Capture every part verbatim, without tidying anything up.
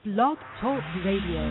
Blog Talk Radio.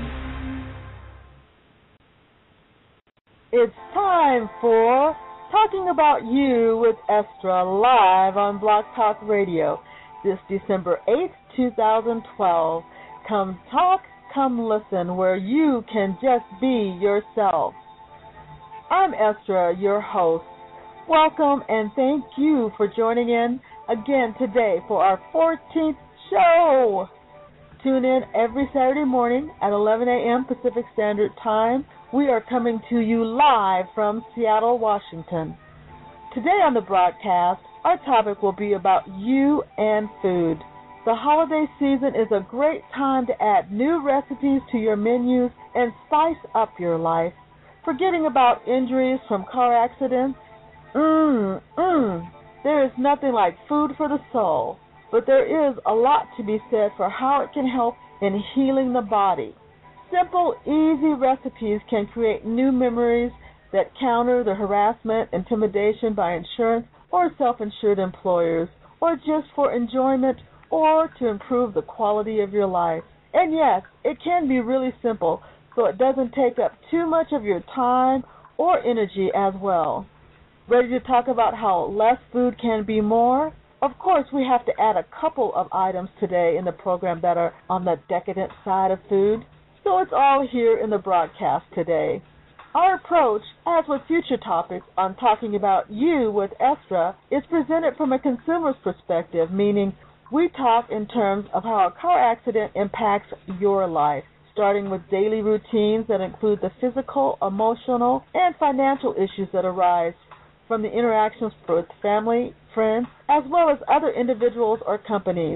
It's time for Talking About You with Estra, live on Blog Talk Radio this December eighth, twenty twelve. Come talk, come listen, where you can just be yourself. I'm Estra, your host. Welcome and thank you for joining in again today for our fourteenth show. Tune in every Saturday morning at eleven a.m. Pacific Standard Time. We are coming to you live from Seattle, Washington. Today on the broadcast, our topic will be about you and food. The holiday season is a great time to add new recipes to your menus and spice up your life. Forgetting about injuries from car accidents, mmm, mmm, there is nothing like food for the soul. But there is a lot to be said for how it can help in healing the body. Simple, easy recipes can create new memories that counter the harassment, intimidation by insurance or self-insured employers, or just for enjoyment or to improve the quality of your life. And yes, it can be really simple, so it doesn't take up too much of your time or energy as well. Ready to talk about how less food can be more? Of course, we have to add a couple of items today in the program that are on the decadent side of food, so it's all here in the broadcast today. Our approach, as with future topics on Talking About You with Estra, is presented from a consumer's perspective, meaning we talk in terms of how a car accident impacts your life, starting with daily routines that include the physical, emotional, and financial issues that arise from the interactions with family, friends, as well as other individuals or companies.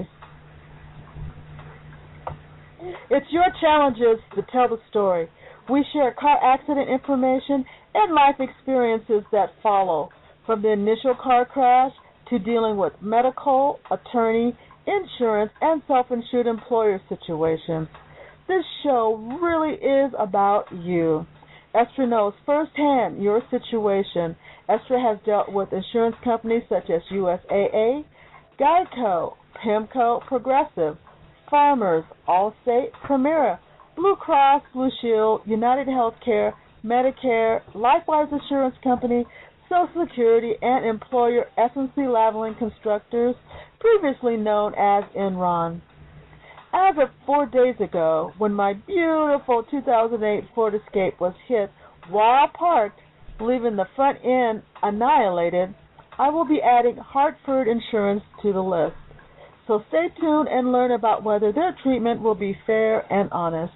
It's your challenges to tell the story. We share car accident information and life experiences that follow, from the initial car crash to dealing with medical, attorney, insurance, and self-insured employer situations. This show really is about you. Estra knows firsthand your situation. Estra has dealt with insurance companies such as U S A A, Geico, PIMCO, Progressive, Farmers, Allstate, Premier, Blue Cross, Blue Shield, United Healthcare, Medicare, Lifewise Insurance Company, Social Security, and employer S and C Lavalin Constructors, previously known as Enron. As of four days ago, when my beautiful two thousand eight Ford Escape was hit while parked, leaving the front end annihilated, I will be adding Hartford Insurance to the list. So stay tuned and learn about whether their treatment will be fair and honest,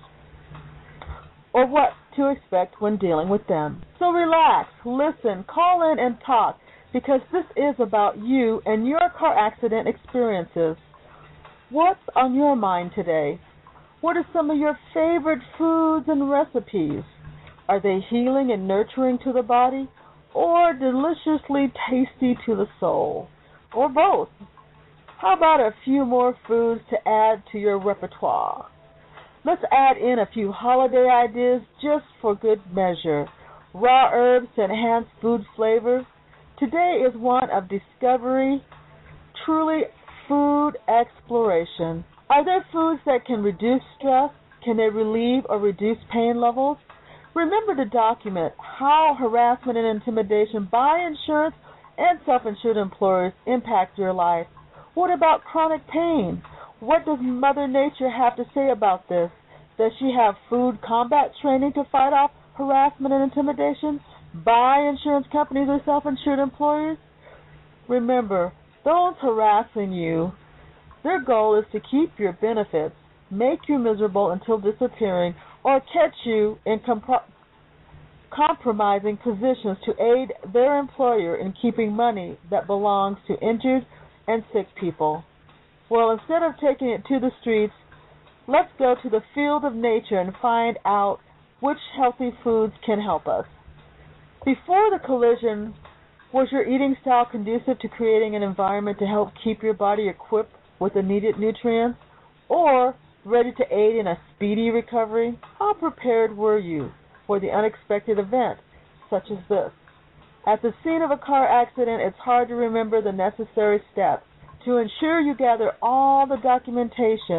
or what to expect when dealing with them. So relax, listen, call in and talk, because this is about you and your car accident experiences. What's on your mind today? What are some of your favorite foods and recipes? Are they healing and nurturing to the body, or deliciously tasty to the soul, or both? How about a few more foods to add to your repertoire? Let's add in a few holiday ideas just for good measure. Raw herbs to enhance food flavor. Today is one of discovery, truly food exploration. Are there foods that can reduce stress? Can they relieve or reduce pain levels? Remember to document how harassment and intimidation by insurance and self-insured employers impact your life. What about chronic pain? What does Mother Nature have to say about this? Does she have food combat training to fight off harassment and intimidation by insurance companies or self-insured employers? Remember, those harassing you, their goal is to keep your benefits, make you miserable until disappearing, or catch you in compro- compromising positions to aid their employer in keeping money that belongs to injured and sick people. Well, instead of taking it to the streets, let's go to the field of nature and find out which healthy foods can help us. Before the collision, was your eating style conducive to creating an environment to help keep your body equipped with the needed nutrients, or ready to aid in a speedy recovery? How prepared were you for the unexpected event, such as this? At the scene of a car accident, it's hard to remember the necessary steps. To ensure you gather all the documentation,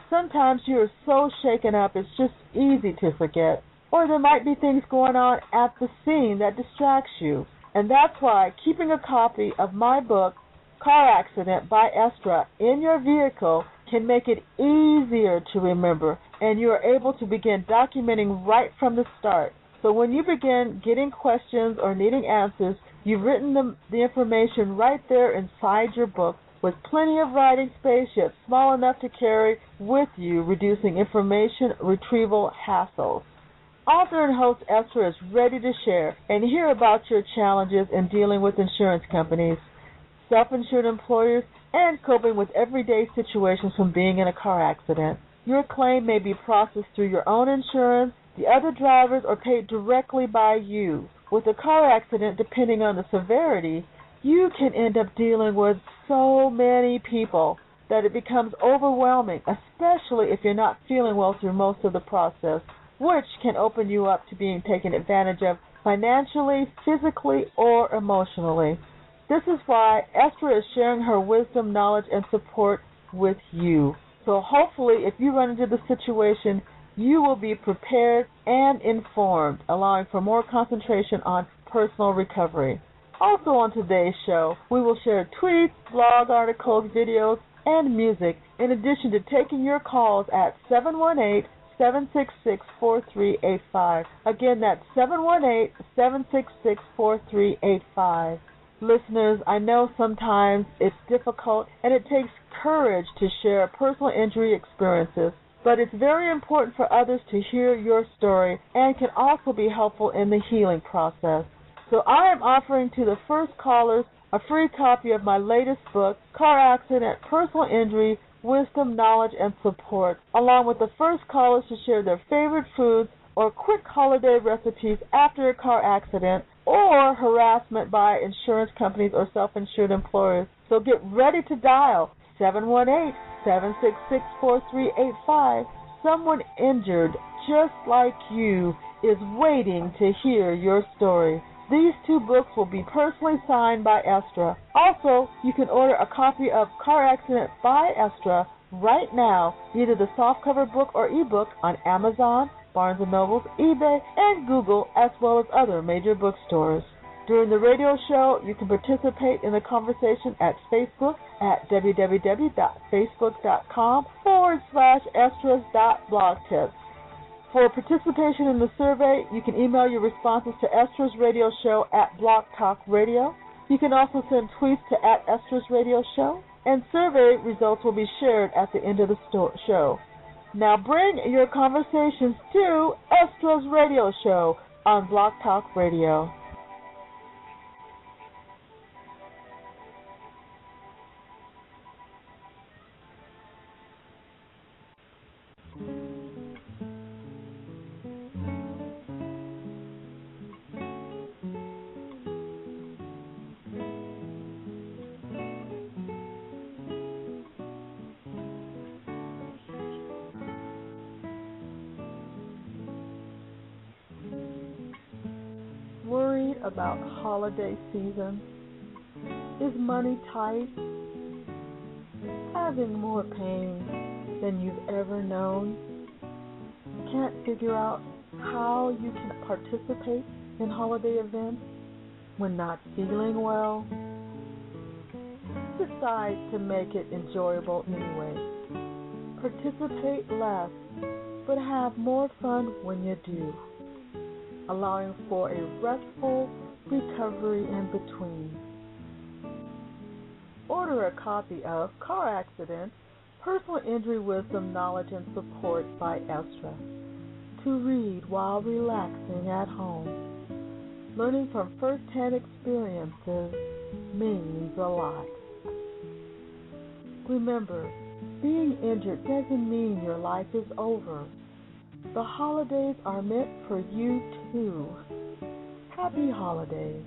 sometimes you're so shaken up it's just easy to forget. Or there might be things going on at the scene that distracts you. And that's why keeping a copy of my book, Car Accident by Estra, in your vehicle can make it easier to remember, and you are able to begin documenting right from the start. So when you begin getting questions or needing answers, you've written the, the information right there inside your book with plenty of writing space, yet small enough to carry with you, reducing information retrieval hassles. Author and host Estra is ready to share and hear about your challenges in dealing with insurance companies, self-insured employers, and coping with everyday situations from being in a car accident. Your claim may be processed through your own insurance, the other drivers, or paid directly by you. With a car accident, depending on the severity, you can end up dealing with so many people that it becomes overwhelming, especially if you're not feeling well through most of the process, which can open you up to being taken advantage of financially, physically, or emotionally. This is why Estra is sharing her wisdom, knowledge, and support with you. So hopefully, if you run into the situation, you will be prepared and informed, allowing for more concentration on personal recovery. Also on today's show, we will share tweets, blog articles, videos, and music, in addition to taking your calls at seven one eight, seven six six, four three eight five. Again, that's seven one eight, seven six six, four three eight five. Listeners, I know sometimes it's difficult and it takes courage to share personal injury experiences, but it's very important for others to hear your story and can also be helpful in the healing process. So I am offering to the first callers a free copy of my latest book, Car Accident, Personal Injury, Wisdom, Knowledge, and Support, along with the first callers to share their favorite foods or quick holiday recipes after a car accident or harassment by insurance companies or self-insured employers. So get ready to dial seven one eight, seven six six, four three eight five. Someone injured just like you is waiting to hear your story. These two books will be personally signed by Estra. Also, you can order a copy of Car Accident by Estra right now, either the softcover book or ebook on Amazon, Barnes and Noble, eBay, and Google, as well as other major bookstores. During the radio show, you can participate in the conversation at Facebook at www.facebook.com forward slash estras.blogtips. For participation in the survey, you can email your responses to Estra's Radio Show at Blog Talk Radio. You can also send tweets to at Estra's Radio Show, and survey results will be shared at the end of the sto- show. Now bring your conversations to Estra's Radio Show on Blog Talk Radio. Worried about holiday season? Is money tight? Having more pain than you've ever known? Can't figure out how you can participate in holiday events when not feeling well? Decide to make it enjoyable anyway. Participate less, but have more fun when you do, allowing for a restful recovery in between. Order a copy of Car Accident, Personal Injury Wisdom, Knowledge, and Support by Estra to read while relaxing at home. Learning from first-hand experiences means a lot. Remember, being injured doesn't mean your life is over. The holidays are meant for you too. Happy holidays.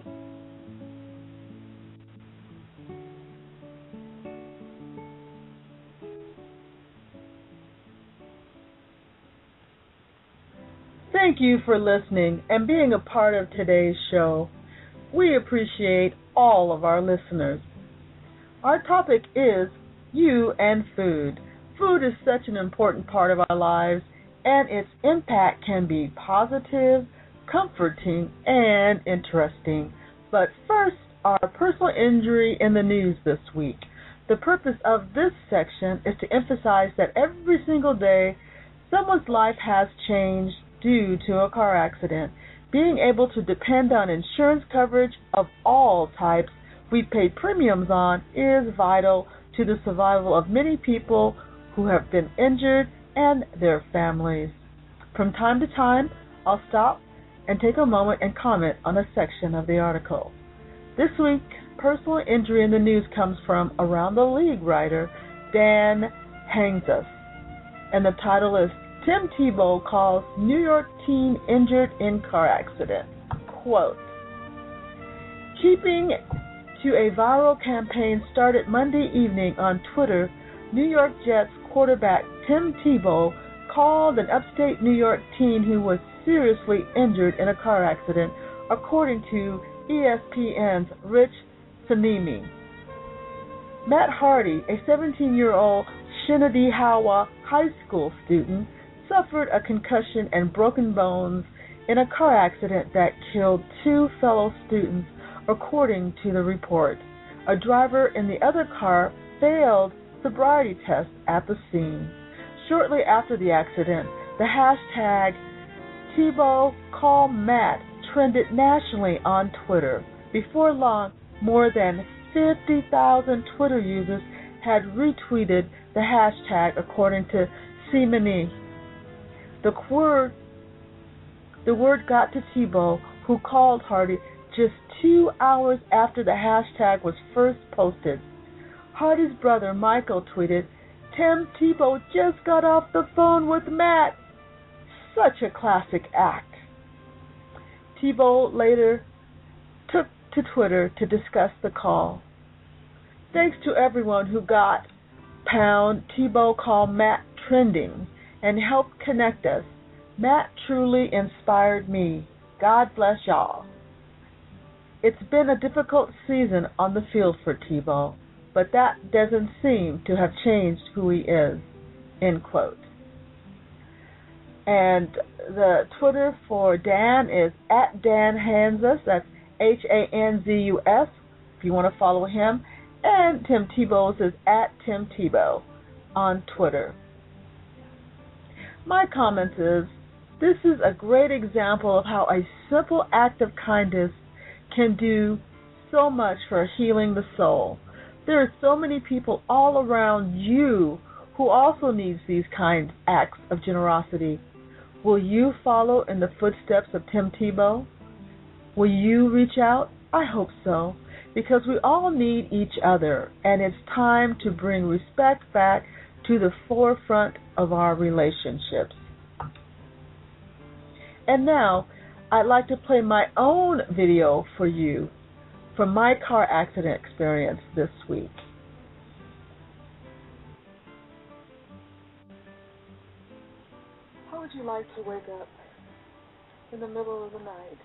Thank you for listening and being a part of today's show. We appreciate all of our listeners. Our topic is you and food. Food is such an important part of our lives, and its impact can be positive, comforting, and interesting. But first, our personal injury in the news this week. The purpose of this section is to emphasize that every single day, someone's life has changed due to a car accident. Being able to depend on insurance coverage of all types we pay premiums on is vital to the survival of many people who have been injured and their families. From time to time, I'll stop and take a moment and comment on a section of the article. This week, personal injury in the news comes from Around the League writer Dan Hanzus, and the title is Tim Tebow Calls New York Teen Injured in Car Accident. Quote, keeping to a viral campaign started Monday evening on Twitter, New York Jets quarterback Tim Tebow called an upstate New York teen who was seriously injured in a car accident, according to E S P N's Rich Sanemi. Matt Hardy, a seventeen-year-old Shenandoah High School student, suffered a concussion and broken bones in a car accident that killed two fellow students, according to the report. A driver in the other car failed sobriety tests at the scene. Shortly after the accident, the hashtag Tebow Call Matt trended nationally on Twitter. Before long, more than fifty thousand Twitter users had retweeted the hashtag, according to Sanemi. The word, the word got to Tebow, who called Hardy just two hours after the hashtag was first posted. Hardy's brother Michael tweeted, Tim Tebow just got off the phone with Matt. Such a classic act. Tebow later took to Twitter to discuss the call. Thanks to everyone who got pound Tebow Call Matt trending and helped connect us. Matt truly inspired me. God bless y'all. It's been a difficult season on the field for Tebow, but that doesn't seem to have changed who he is, end quote. And the Twitter for Dan is at Dan Hanzus, that's H A N Z U S, if you want to follow him. And Tim Tebow's is at Tim Tebow on Twitter. My comment is, this is a great example of how a simple act of kindness can do so much for healing the soul. There are so many people all around you who also need these kind acts of generosity. Will you follow in the footsteps of Tim Tebow? Will you reach out? I hope so, because we all need each other, and it's time to bring respect back to the forefront of our relationships. And now, I'd like to play my own video for you from my car accident experience this week. How would you like to wake up in the middle of the night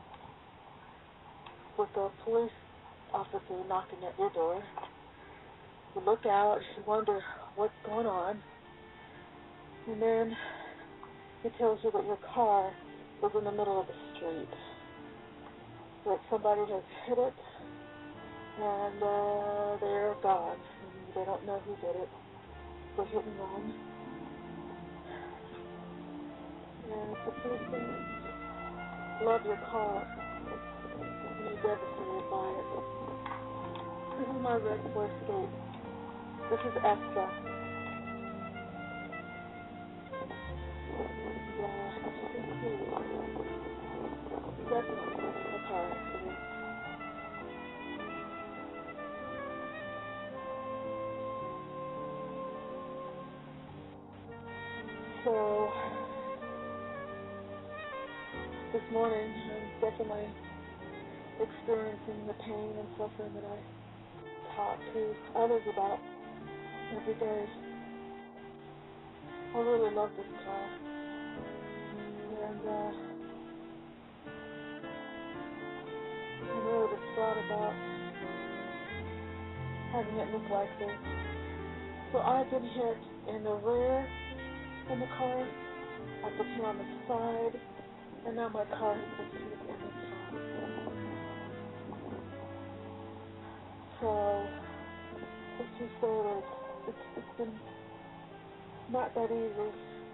with a police officer knocking at your door? You look out, you wonder what's going on, and then he tells you that your car was in the middle of the street, that somebody has hit it, and uh, they're gone. And they don't know who did it. It was hit and run. And it's the person love your car, and you're devastated by it. This is my red Ford Escape. This is Esther. Yeah, as you can see, definitely a car accident. So, this morning, I'm definitely experiencing the pain and suffering that I talk to others about every day. I really love this car. And, uh, I really just thought about having it look like this. So I've been hit in the rear in the car. I put two on the side, and now my car has a seat in the front. So let's just say like it's it's been not that easy.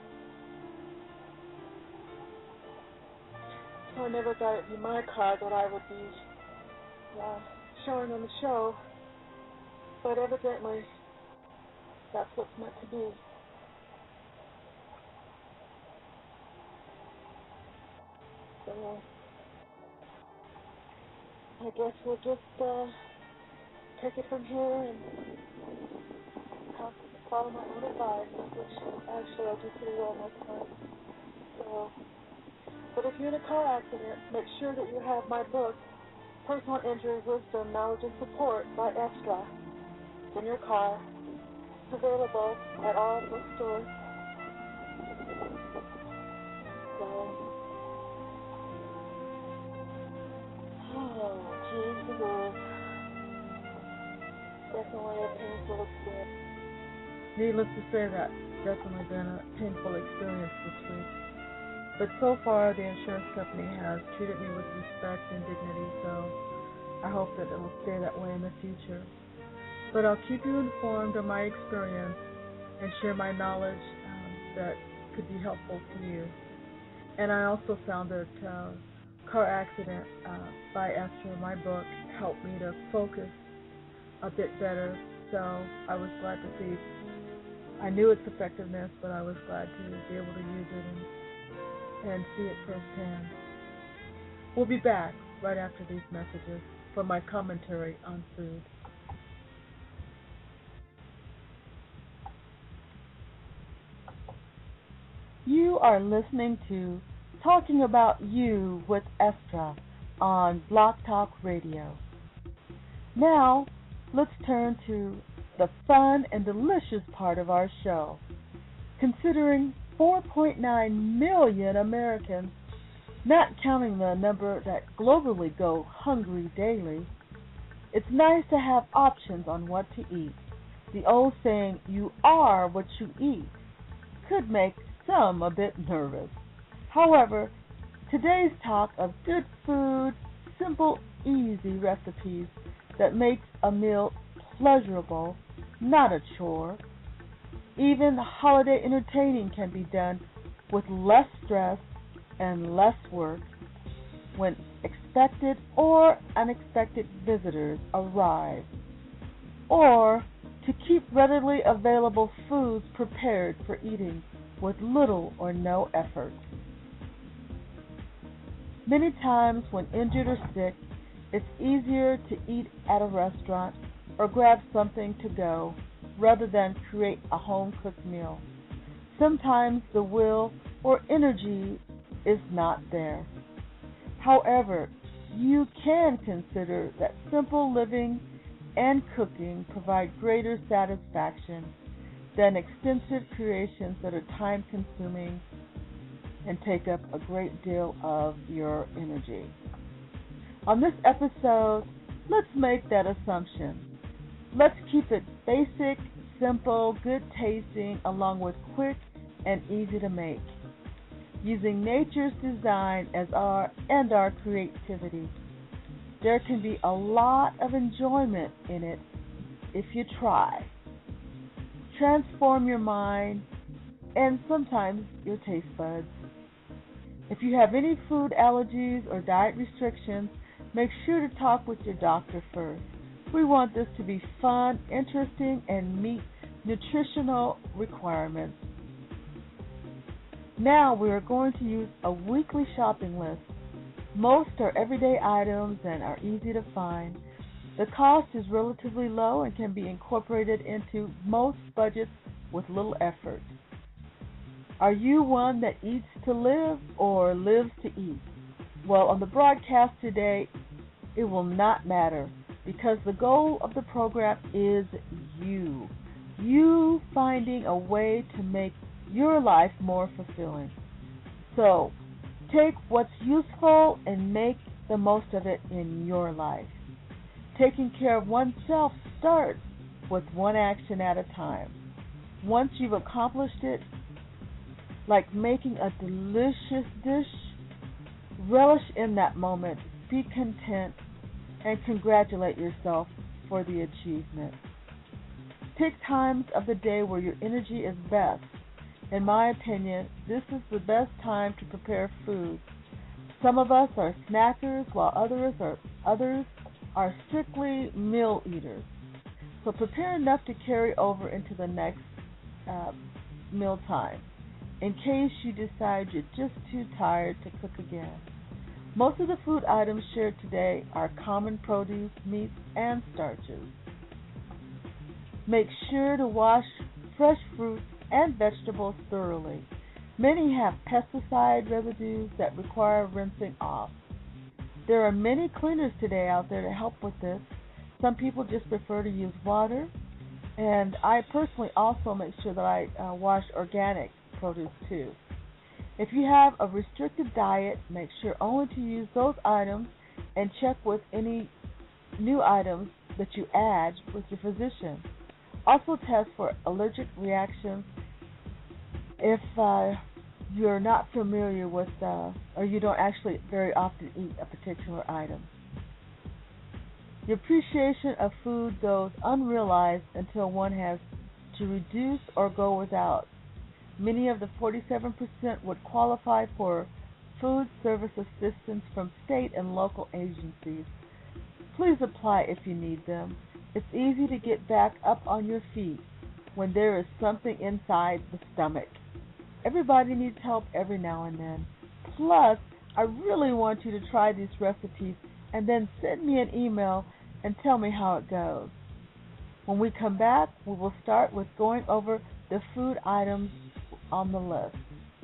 So I never thought it'd be my car that I would be uh, showing on the show, but evidently that's what's meant to be. So I guess we'll just uh, take it from here and have to follow my own advice, which actually I do pretty well most times. So, but if you're in a car accident, make sure that you have my book, Personal Injury Wisdom, Knowledge and Support by Estra, in your car. It's available at all bookstores. So, oh, geez, Louise. Definitely a painful experience. Needless to say, that definitely been a painful experience this week. But so far, the insurance company has treated me with respect and dignity, so I hope that it will stay that way in the future. But I'll keep you informed of my experience and share my knowledge um, that could be helpful to you. And I also found that uh, Car Accident uh, by Esther, my book, helped me to focus a bit better, so I was glad to see. I knew its effectiveness, but I was glad to be able to use it and, and see it firsthand. We'll be back right after these messages for my commentary on food. You are listening to Talking About You with Estra on Blog Talk Radio. Now, let's turn to the fun and delicious part of our show. Considering four point nine million Americans, not counting the number that globally go hungry daily, it's nice to have options on what to eat. The old saying, you are what you eat, could make some a bit nervous. However, today's talk of good food, simple, easy recipes that makes a meal pleasurable, not a chore. Even holiday entertaining can be done with less stress and less work when expected or unexpected visitors arrive, or to keep readily available foods prepared for eating with little or no effort. Many times when injured or sick, it's easier to eat at a restaurant or grab something to go rather than create a home-cooked meal. Sometimes the will or energy is not there. However, you can consider that simple living and cooking provide greater satisfaction than extensive creations that are time-consuming and take up a great deal of your energy. On this episode, let's make that assumption. Let's keep it basic, simple, good tasting, along with quick and easy to make, using nature's design as our and our creativity. There can be a lot of enjoyment in it if you try. Transform your mind and sometimes your taste buds. If you have any food allergies or diet restrictions, make sure to talk with your doctor first. We want this to be fun, interesting, and meet nutritional requirements. Now we are going to use a weekly shopping list. Most are everyday items and are easy to find. The cost is relatively low and can be incorporated into most budgets with little effort. Are you one that eats to live or lives to eat? Well, on the broadcast today, it will not matter because the goal of the program is you. You finding a way to make your life more fulfilling. So, take what's useful and make the most of it in your life. Taking care of oneself starts with one action at a time. Once you've accomplished it, like making a delicious dish, relish in that moment, be content, and congratulate yourself for the achievement. Pick times of the day where your energy is best. In my opinion, this is the best time to prepare food. Some of us are snackers while others are others are strictly meal eaters. So prepare enough to carry over into the next uh, meal time, in case you decide you're just too tired to cook again. Most of the food items shared today are common produce, meats, and starches. Make sure to wash fresh fruits and vegetables thoroughly. Many have pesticide residues that require rinsing off. There are many cleaners today out there to help with this. Some people just prefer to use water, and I personally also make sure that I uh, wash organic produce too. If you have a restricted diet, make sure only to use those items and check with any new items that you add with your physician. Also test for allergic reactions if uh, you're not familiar with uh, or you don't actually very often eat a particular item. The appreciation of food goes unrealized until one has to reduce or go without. Many of the forty-seven percent would qualify for food service assistance from state and local agencies. Please apply if you need them. It's easy to get back up on your feet when there is something inside the stomach. Everybody needs help every now and then. Plus, I really want you to try these recipes and then send me an email and tell me how it goes. When we come back, we will start with going over the food items on the list.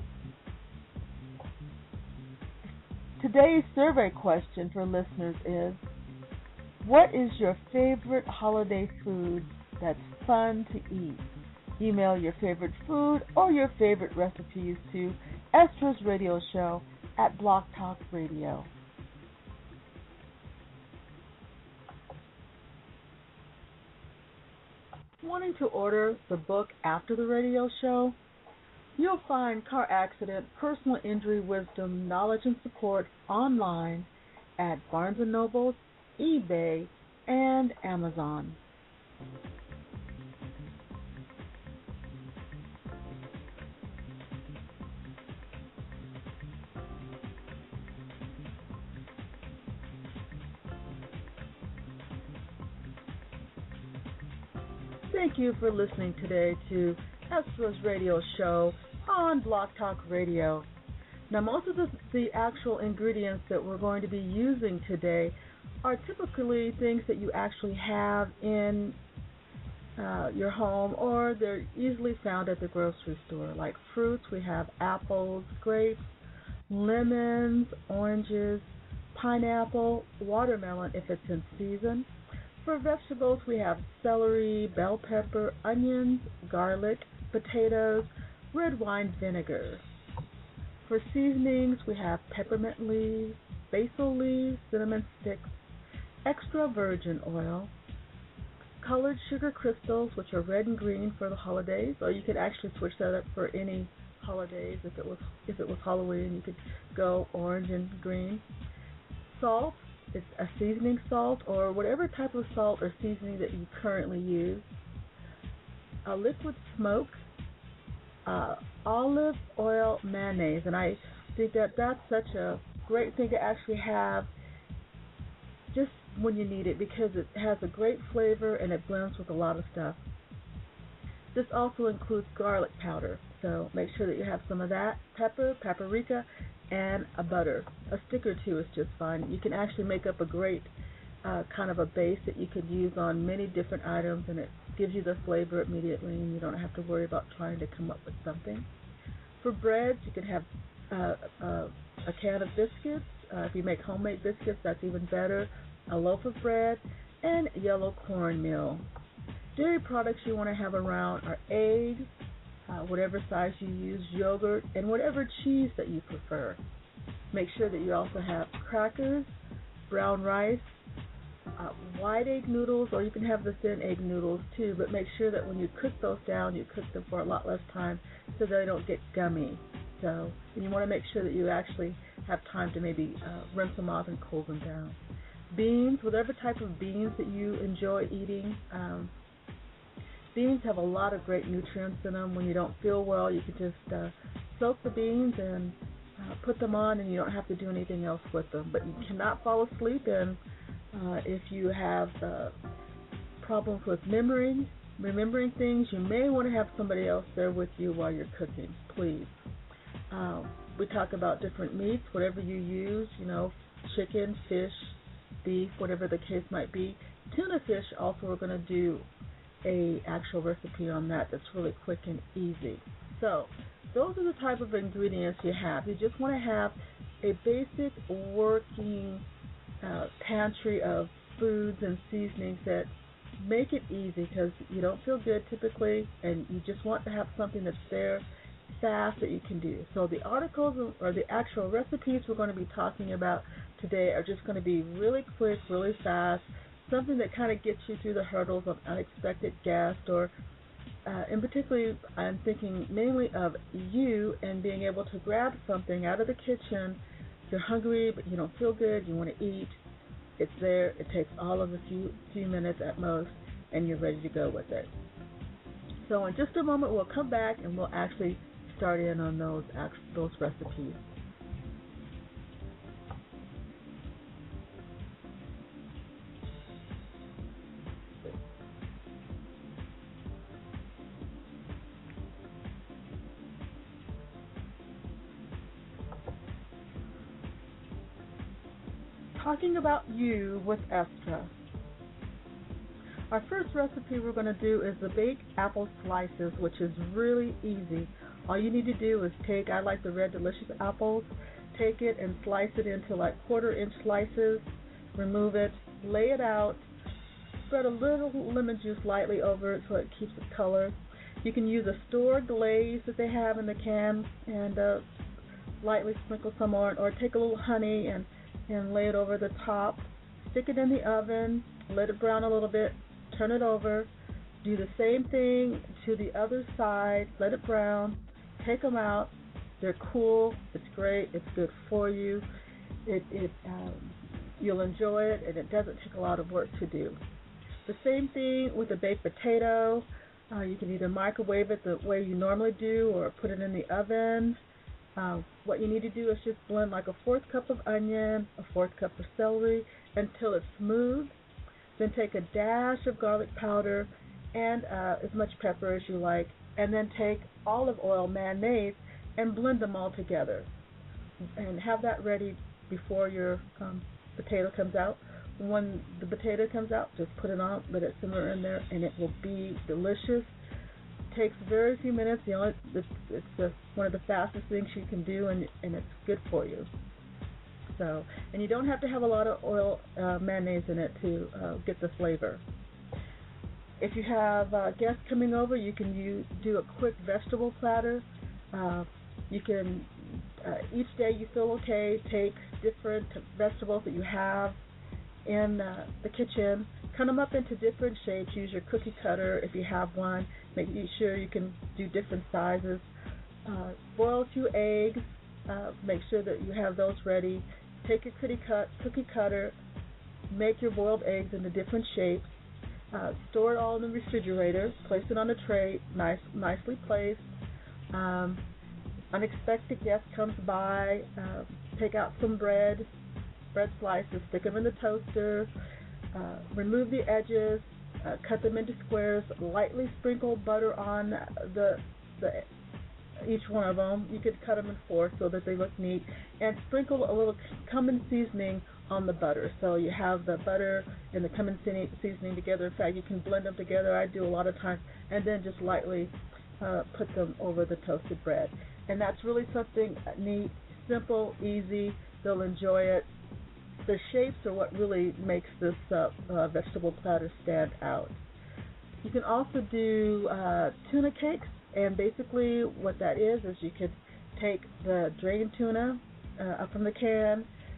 Today's survey question for listeners is, what is your favorite holiday food that's fun to eat? Email your favorite food or your favorite recipes to Estra's Radio Show at Blog Talk Radio. Wanting to order the book After the Radio Show? You'll find Car Accident, Personal Injury Wisdom, Knowledge and Support online at Barnes and Noble, eBay, and Amazon. Thank you for listening today to Estra's Radio Show on Blog Talk Radio. Now, most of the, the actual ingredients that we're going to be using today are typically things that you actually have in uh, your home, or they're easily found at the grocery store. Like fruits, we have apples, grapes, lemons, oranges, pineapple, watermelon if it's in season. For vegetables, we have celery, bell pepper, onions, garlic, potatoes, red wine vinegar. For seasonings, we have peppermint leaves, basil leaves, cinnamon sticks, extra virgin oil, colored sugar crystals, which are red and green for the holidays, or you could actually switch that up for any holidays. If it was if it was Halloween, you could go orange and green. Salt, it's a seasoning salt or whatever type of salt or seasoning that you currently use. A liquid smoke, uh, olive oil mayonnaise, and I think that that's such a great thing to actually have just when you need it, because it has a great flavor and it blends with a lot of stuff. This also includes garlic powder, so make sure that you have some of that, pepper, paprika, and a butter. A stick or two is just fine. You can actually make up a great uh, kind of a base that you could use on many different items, and it gives you the flavor immediately, and you don't have to worry about trying to come up with something. For breads, you can have uh, uh, a can of biscuits. Uh, if you make homemade biscuits, that's even better. A loaf of bread, and yellow cornmeal. Dairy products you want to have around are eggs, uh, whatever size you use, yogurt, and whatever cheese that you prefer. Make sure that you also have crackers, brown rice, uh, white egg noodles, or you can have the thin egg noodles too, but make sure that when you cook those down, you cook them for a lot less time so they don't get gummy. So, and you want to make sure that you actually have time to maybe uh, rinse them off and cool them down. Beans, whatever type of beans that you enjoy eating, um, beans have a lot of great nutrients in them. When you don't feel well, you can just uh, soak the beans and uh, put them on, and you don't have to do anything else with them. But you cannot fall asleep, and uh, if you have uh, problems with memory, remembering things, you may want to have somebody else there with you while you're cooking, please. Uh, we talk about different meats, whatever you use, you know, chicken, fish, beef, whatever the case might be. Tuna fish also, we're going to do a actual recipe on that that's really quick and easy. So those are the type of ingredients you have. You just want to have a basic working uh, pantry of foods and seasonings that make it easy, because you don't feel good typically, and you just want to have something that's there fast that you can do. So the articles or the actual recipes we're going to be talking about today are just going to be really quick, really fast, something that kind of gets you through the hurdles of unexpected guests, or uh, in particular, I'm thinking mainly of you and being able to grab something out of the kitchen. You're hungry, but you don't feel good, you want to eat. It's there. It takes all of a few few minutes at most, and you're ready to go with it. So in just a moment, we'll come back and we'll actually start in on those those recipes. Talking about you with Estra. Our first recipe we're going to do is the baked apple slices, which is really easy. All you need to do is take, I like the Red Delicious apples, take it and slice it into like quarter inch slices, remove it, lay it out, spread a little lemon juice lightly over it so it keeps its color. You can use a store glaze that they have in the can and uh, lightly sprinkle some on, or take a little honey and, and lay it over the top. Stick it in the oven, let it brown a little bit, turn it over, do the same thing to the other side, let it brown, take them out. They're cool, it's great, it's good for you. It, it um, you'll enjoy it, and it doesn't take a lot of work to do. The same thing with a baked potato. Uh, you can either microwave it the way you normally do or put it in the oven. Uh, what you need to do is just blend like a fourth cup of onion, a fourth cup of celery until it's smooth. Then take a dash of garlic powder and uh, as much pepper as you like, and then take olive oil, mayonnaise, and blend them all together. And have that ready before your um, potato comes out. When the potato comes out, just put it on, let it simmer in there, and it will be delicious. Takes very few minutes. You know, it's, it's the, one of the fastest things you can do, and and it's good for you. So, and you don't have to have a lot of oil, uh, mayonnaise in it to uh, get the flavor. If you have uh, guests coming over, you can use, do a quick vegetable platter. Uh, you can uh, each day you feel okay, take different vegetables that you have in uh, the kitchen, cut them up into different shapes. Use your cookie cutter if you have one. Make sure you can do different sizes. Uh, boil a few eggs. Uh, make sure that you have those ready. Take your cookie, cut, cookie cutter. Make your boiled eggs into different shapes. Uh, store it all in the refrigerator. Place it on a tray, nice, nicely placed. Um, unexpected guest comes by. Uh, take out some bread. Bread slices, stick them in the toaster, uh, remove the edges, uh, cut them into squares, lightly sprinkle butter on the, the each one of them. You could cut them in four so that they look neat, and sprinkle a little cumin seasoning on the butter. So you have the butter and the cumin seasoning together. In fact, you can blend them together. I do a lot of times, and then just lightly uh, put them over the toasted bread. And that's really something neat, simple, easy. They'll enjoy it. The shapes are what really makes this uh, uh, vegetable platter stand out. You can also do uh, tuna cakes, and basically what that is is you could take the drained tuna uh, up from the can,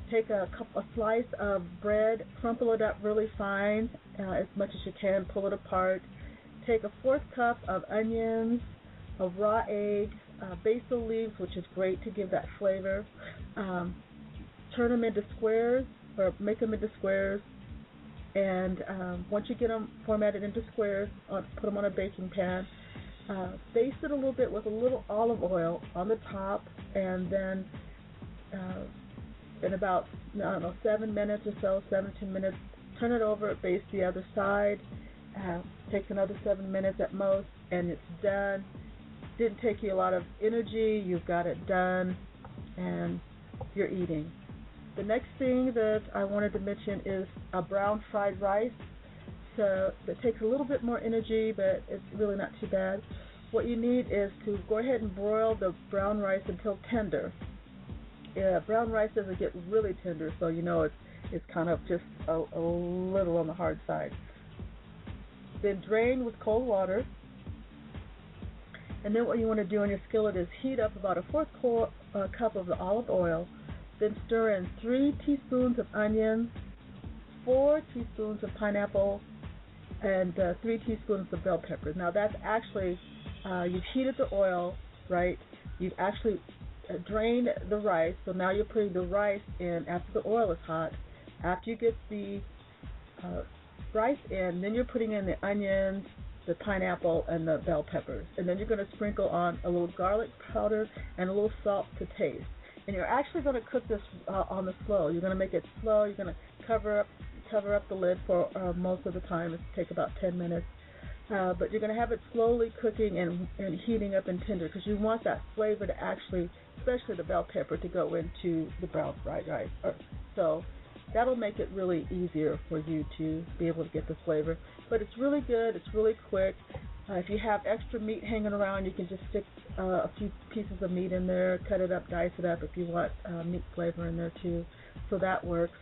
take a, cup, a slice of bread, crumple it up really fine, uh, as much as you can, pull it apart. Take a fourth cup of onions, a raw egg, uh, basil leaves, which is great to give that flavor. Um, turn them into squares, or make them into squares. And um, once you get them formatted into squares, uh, put them on a baking pan. Uh, baste it a little bit with a little olive oil on the top, and then uh, in about, I don't know, seven minutes or so, seven, ten minutes, turn it over, baste the other side. Uh, takes another seven minutes at most, and it's done. Didn't take you a lot of energy. You've got it done, and you're eating. The next thing that I wanted to mention is a brown fried rice. So it takes a little bit more energy, but it's really not too bad. What you need is to go ahead and broil the brown rice until tender. Yeah, brown rice doesn't get really tender, so you know it's it's kind of just a, a little on the hard side. Then drain with cold water. And then what you want to do on your skillet is heat up about a fourth co- uh, cup of the olive oil. Then stir in three teaspoons of onions, four teaspoons of pineapple, and uh, three teaspoons of bell pepper. Now that's actually, uh, you've heated the oil, right? You've actually uh, drained the rice, so now you're putting the rice in after the oil is hot. After you get the uh, rice in, then you're putting in the onions, the pineapple, and the bell peppers. And then you're going to sprinkle on a little garlic powder and a little salt to taste. And you're actually going to cook this uh, on the slow. You're going to make it slow. You're going to cover up cover up the lid for uh, most of the time. It'll take about ten minutes. Uh, but you're going to have it slowly cooking and, and heating up and tender, because you want that flavor to actually, especially the bell pepper, to go into the brown fried rice. So that'll make it really easier for you to be able to get the flavor. But it's really good. It's really quick. Uh, if you have extra meat hanging around, you can just stick uh, a few pieces of meat in there, cut it up, dice it up if you want uh, meat flavor in there too. So that works.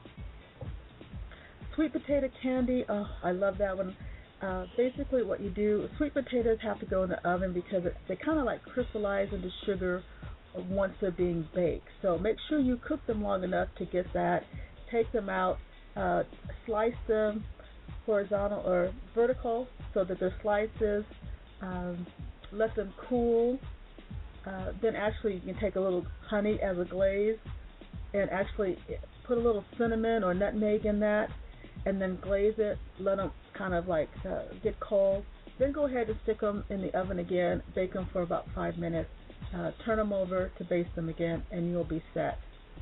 Sweet potato candy, oh, I love that one. Uh, basically what you do, sweet potatoes have to go in the oven because it, they kind of like crystallize into sugar once they're being baked. So make sure you cook them long enough to get that. Take them out, uh, slice them horizontal or vertical so that they're slices. Um, let them cool. Uh, then actually you can take a little honey as a glaze and actually put a little cinnamon or nutmeg in that, and then glaze it. Let them kind of like uh, get cold. Then go ahead and stick them in the oven again. Bake them for about five minutes. Uh, turn them over to baste them again, and you'll be set.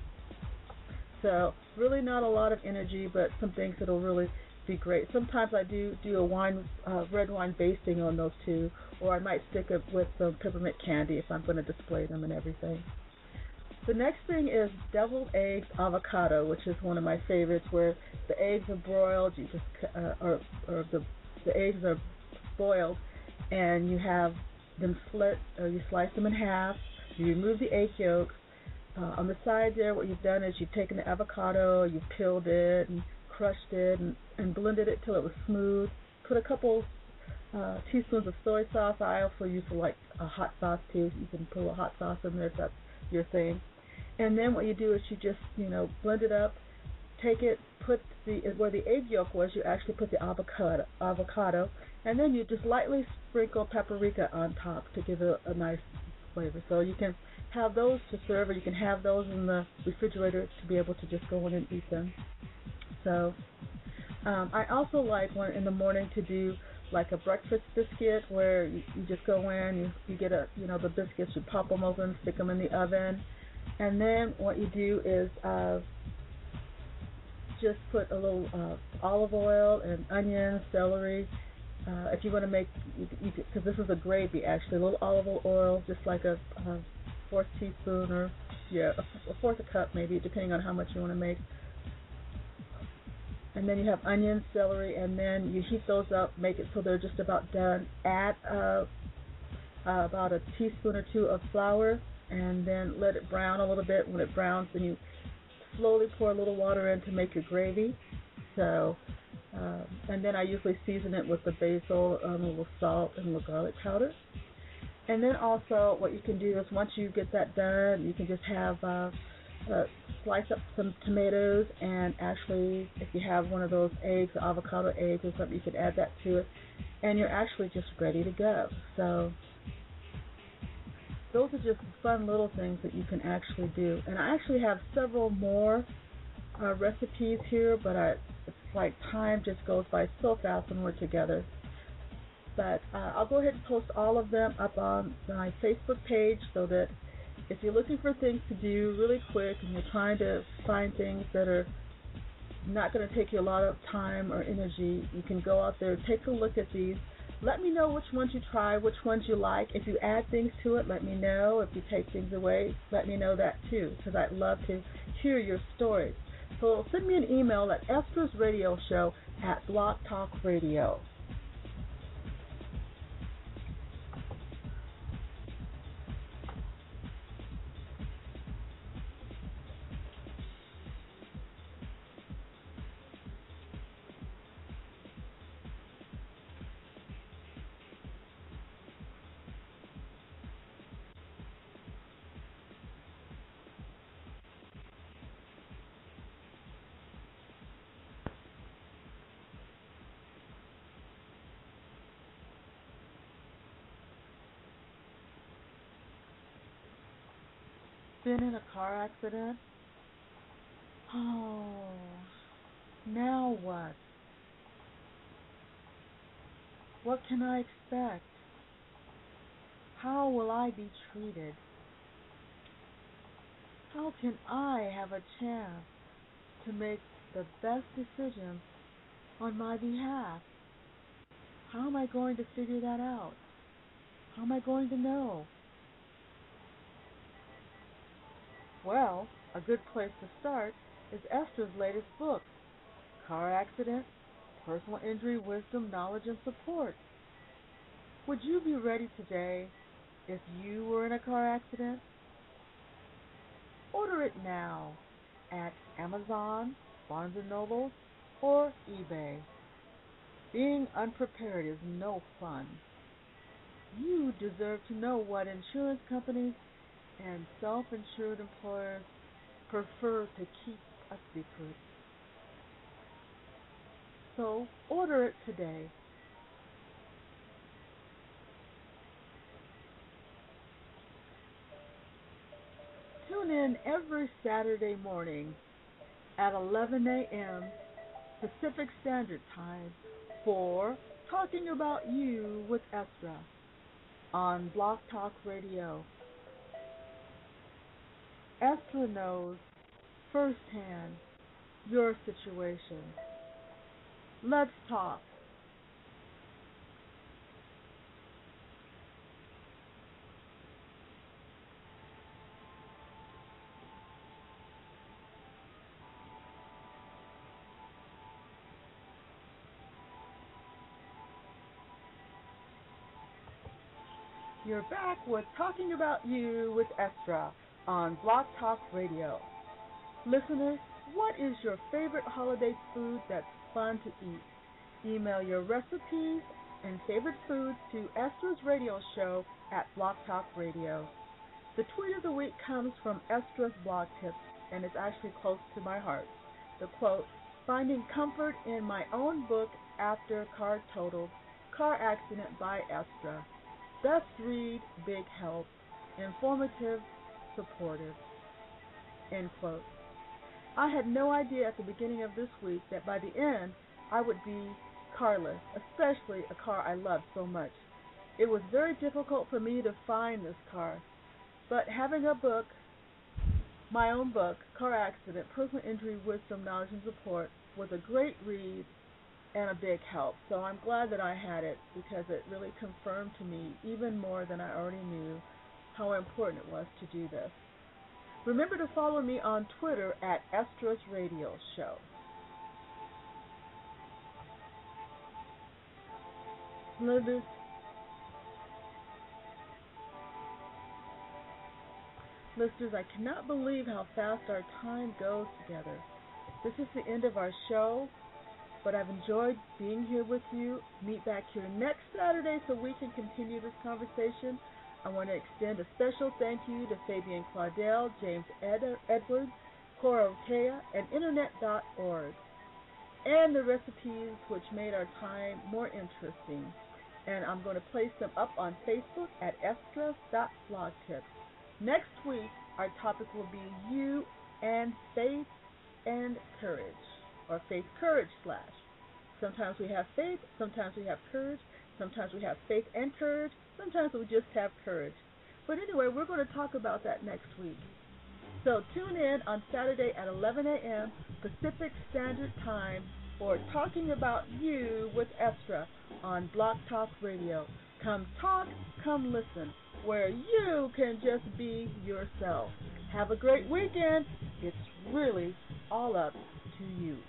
So really not a lot of energy, but some things that'll really be great. Sometimes I do do a wine, uh, red wine basting on those two, or I might stick it with some peppermint candy if I'm going to display them and everything. The next thing is deviled eggs avocado, which is one of my favorites, where the eggs are broiled, you just uh, or or the the eggs are boiled, and you have them split, or you slice them in half. You remove the egg yolks. Uh, on the side there, what you've done is you've taken the avocado, you've peeled it and crushed it and, and blended it till it was smooth. Put a couple uh, teaspoons of soy sauce. I also use like a hot sauce too. You can put a little hot sauce in there if that's your thing. And then what you do is you just, you know, blend it up, take it, put the, where the egg yolk was, you actually put the avocado, avocado, and then you just lightly sprinkle paprika on top to give it a nice flavor. So you can have those to serve, or you can have those in the refrigerator to be able to just go in and eat them. So um, I also like one in the morning to do like a breakfast biscuit, where you, you just go in, you, you get a, you know, the biscuits, you pop them open, stick them in the oven, and then what you do is uh, just put a little uh, olive oil and onions, celery. Uh, if you want to make, because this is a gravy actually, a little olive oil, just like a, a fourth teaspoon, or yeah, a, a fourth a cup maybe, depending on how much you want to make. And then you have onions, celery, and then you heat those up, make it so they're just about done. Add uh, uh, about a teaspoon or two of flour, and then let it brown a little bit. When it browns, then you slowly pour a little water in to make your gravy. So, uh, and then I usually season it with the basil, um, a little salt, and a little garlic powder. And then also what you can do is once you get that done, you can just have uh, uh, slice up some tomatoes, and actually, if you have one of those eggs, avocado eggs or something, you could add that to it, and you're actually just ready to go. So those are just fun little things that you can actually do. And I actually have several more uh, recipes here, but I, it's like time just goes by so fast when we're together. But uh, I'll go ahead and post all of them up on my Facebook page so that if you're looking for things to do really quick and you're trying to find things that are not going to take you a lot of time or energy, you can go out there, take a look at these. Let me know which ones you try, which ones you like. If you add things to it, let me know. If you take things away, let me know that too, because I'd love to hear your stories. So send me an email at Estra's Radio Show at Blog Talk Radio. Been in a car accident? Oh, now what? What can I expect? How will I be treated? How can I have a chance to make the best decisions on my behalf? How am I going to figure that out? How am I going to know? Well, a good place to start is Estra's latest book, Car Accident, Personal Injury Wisdom, Knowledge, and Support. Would you be ready today if you were in a car accident? Order it now at Amazon, Barnes and Noble, or eBay. Being unprepared is no fun. You deserve to know what insurance companies and self-insured employers prefer to keep a secret. So order it today. Tune in every Saturday morning at eleven a.m. Pacific Standard Time for Talking About You with Estra on Blog Talk Radio. Estra knows firsthand your situation. Let's talk. You're back with Talking About You with Estra on Blog Talk Radio. Listeners, what is your favorite holiday food that's fun to eat? Email your recipes and favorite foods to Estra's Radio Show at Blog Talk Radio. The tweet of the week comes from Estra's blog tips, and it's actually close to my heart. The quote, "Finding comfort in my own book after car totaled, Car Accident by Estra. Best read, big help, informative, supportive." End quote. I had no idea at the beginning of this week that by the end I would be carless, especially a car I loved so much. It was very difficult for me to find this car, but having a book, my own book, Car Accident, Personal Injury Wisdom, Knowledge, and Support, was a great read and a big help. So I'm glad that I had it because it really confirmed to me, even more than I already knew, how important it was to do this. Remember to follow me on Twitter at Estra's Radio Show. Listeners, listeners, I cannot believe how fast our time goes together. This is the end of our show, but I've enjoyed being here with you. Meet back here next Saturday so we can continue this conversation. I want to extend a special thank you to Fabian Claudel, James Ed- Edwards, Cora Okea, and Internet dot org, and the recipes which made our time more interesting. And I'm going to place them up on Facebook at estra dot blogtips. Next week, our topic will be you and faith and courage, or faith courage slash. Sometimes we have faith, sometimes we have courage, sometimes we have faith and courage, sometimes we just have courage. But anyway, we're going to talk about that next week. So tune in on Saturday at eleven a.m. Pacific Standard Time for Talking About You with Estra on Blog Talk Radio. Come talk, come listen, where you can just be yourself. Have a great weekend. It's really all up to you.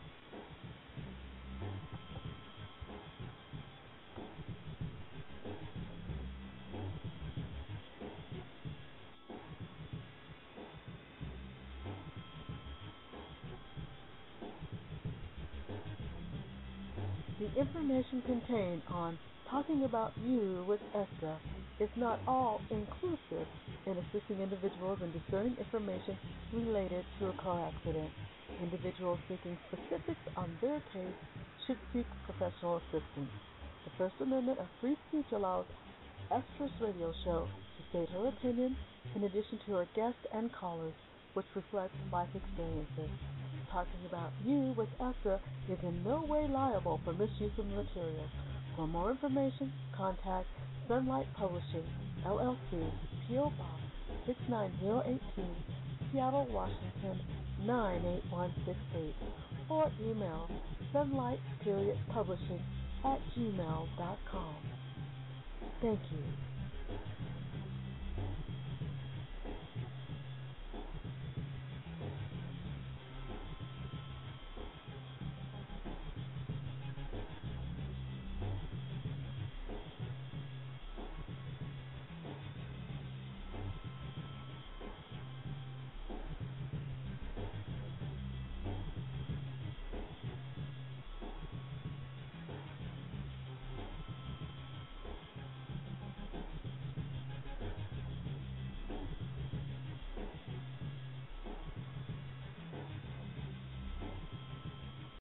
The information contained on Talking About You with Estra is not all inclusive in assisting individuals in discerning information related to a car accident. Individuals seeking specifics on their case should seek professional assistance. The First Amendment of free speech allows Estra's radio show to state her opinion in addition to her guests and callers, which reflects life experiences. Talking About You with Estra is in no way liable for misuse of material. For more information, contact Sunlight Publishing, L L C, P O. Box six nine zero one eight, Seattle, Washington nine eight one six eight, or email sunlight period publishing at gmail dot com. Thank you.